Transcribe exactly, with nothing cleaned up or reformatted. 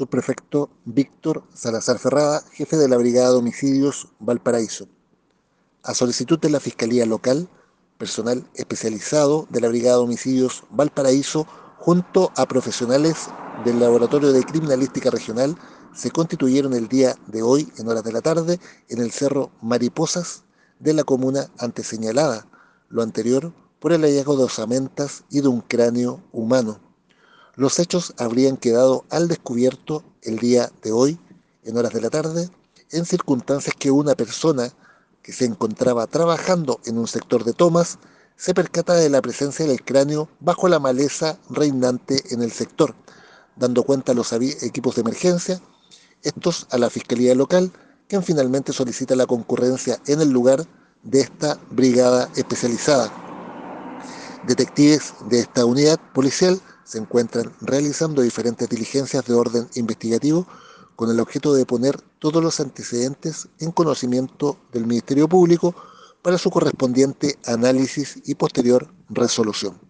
Subprefecto Víctor Salazar Ferrada, jefe de la Brigada de Homicidios Valparaíso. A solicitud de la Fiscalía Local, personal especializado de la Brigada de Homicidios Valparaíso, junto a profesionales del Laboratorio de Criminalística Regional, se constituyeron el día de hoy, en horas de la tarde, en el Cerro Mariposas de la comuna anteseñalada, lo anterior por el hallazgo de osamentas y de un cráneo humano. Los hechos habrían quedado al descubierto el día de hoy, en horas de la tarde, en circunstancias que una persona que se encontraba trabajando en un sector de tomas se percata de la presencia del cráneo bajo la maleza reinante en el sector, dando cuenta a los equipos de emergencia, estos a la Fiscalía Local, quien finalmente solicita la concurrencia en el lugar de esta brigada especializada. Detectives de esta unidad policial se encuentran realizando diferentes diligencias de orden investigativo con el objeto de poner todos los antecedentes en conocimiento del Ministerio Público para su correspondiente análisis y posterior resolución.